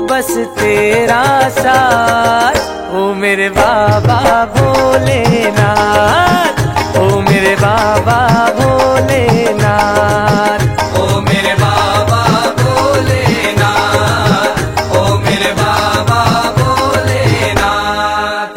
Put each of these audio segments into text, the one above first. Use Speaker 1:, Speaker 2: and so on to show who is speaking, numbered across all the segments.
Speaker 1: बस तेरा साथ। ओ मेरे बाबा भोलेनाथ, ओ मेरे बाबा भोलेनाथ,
Speaker 2: ओ मेरे बाबा भोलेनाथ, ओ मेरे बाबा भोलेनाथ।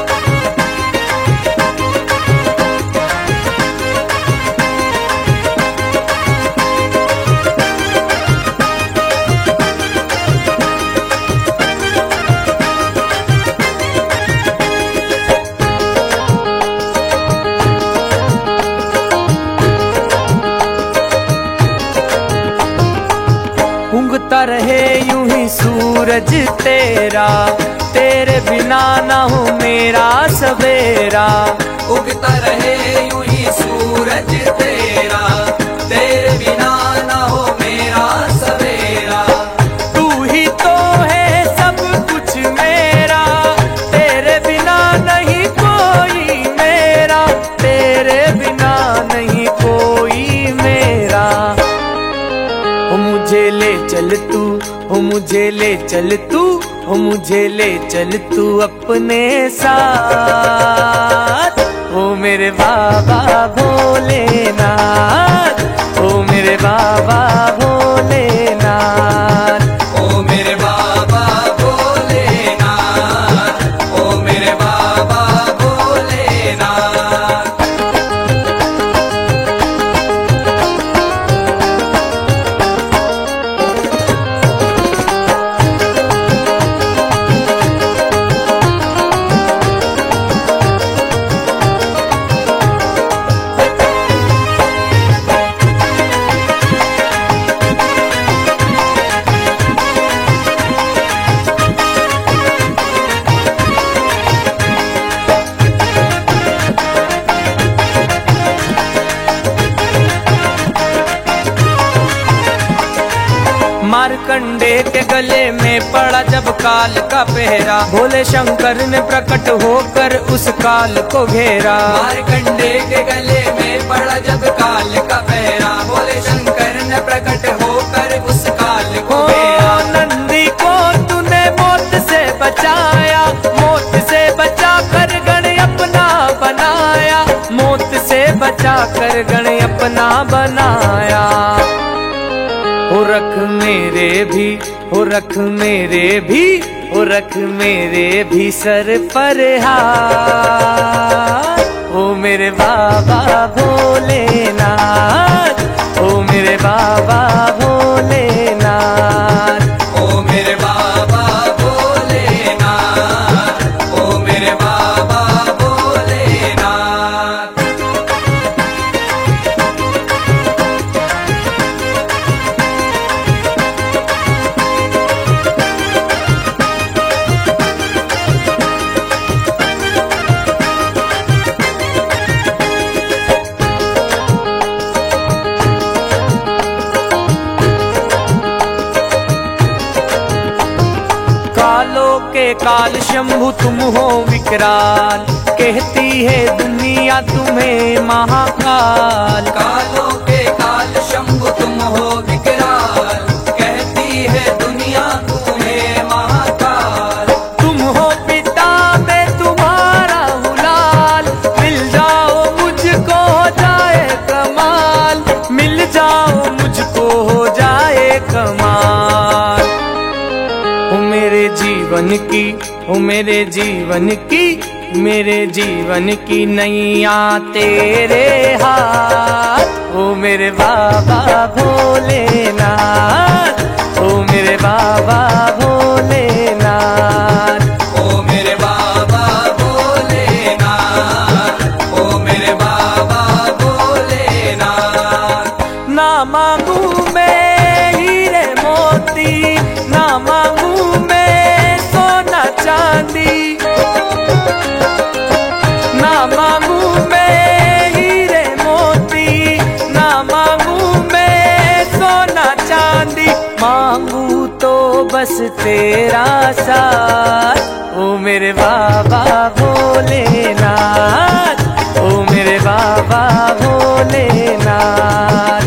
Speaker 1: उगता रहे यूं ही सूरज तेरा, तेरे बिना ना हो मेरा सवेरा।
Speaker 2: उगता रहे यूं ही सूरज तेरा, तेरे बिना ना हो मेरा सवेरा।
Speaker 1: तू ही तो है सब कुछ मेरा, तेरे बिना नहीं कोई मेरा, तेरे बिना नहीं कोई मेरा। ओ मुझे ले चल तू, ओ मुझे ले चल तू, ओ मुझे ले चल तू अपने साथ। ओ मेरे बाबा भोलेनाथ, ओ मेरे बाबा भोलेनाथ,
Speaker 2: ओ मेरे बाबा भोलेनाथ, ओ मेरे बाबा भोलेनाथ।
Speaker 1: मारकंडे के गले में पड़ा जब काल का पहरा, भोले शंकर ने प्रकट होकर उस काल को घेरा।
Speaker 2: मारकंडे के गले में पड़ा जब काल का पहरा, भोले शंकर ने प्रकट होकर उस काल को घेरा।
Speaker 1: नंदी को तूने मौत से बचाया, मौत से बचा कर गण अपना बनाया, मौत से बचा कर गण अपना बनाया। ओ रख मेरे भी, ओ रख मेरे भी, ओ रख मेरे भी सर पर हाथ। ओ मेरे बाबा भोलेनाथ, ओ मेरे बाबा भोलेनाथ,
Speaker 2: ओ मेरे बाबा भोलेनाथ, ओ मेरे बाबा भोलेनाथ।
Speaker 1: कालों के काल शंभु तुम हो विकराल, कहती है दुनिया तुम्हें महाकाल।
Speaker 2: कालों के काल शंभु तुम हो विकराल, कहती है दुनिया तुम्हें महाकाल।
Speaker 1: तुम हो पिता मैं तुम्हारा हूँ लाल, मिल जाओ मुझको हो जाए कमाल, मिल जाओ मुझको हो जाए कमाल। ओ मेरे जीवन की, ओ मेरे जीवन की, मेरे जीवन की नैया तेरे हाथ। ओ मेरे बाबा भोलेनाथ, ओ मेरे बाबा भोलेनाथ,
Speaker 2: ओ मेरे बाबा भोलेनाथ, ओ मेरे बाबा भोलेनाथ।
Speaker 1: ना मांगू मैं हीरे मोती, ना मांगू मैं सोना चांदी, ना मांगू मैं हीरे मोती, ना मांगू मैं सोना चांदी, मांगू तो बस तेरा साथ। ओ मेरे बाबा भोलेनाथ, ओ मेरे बाबा भोलेनाथ।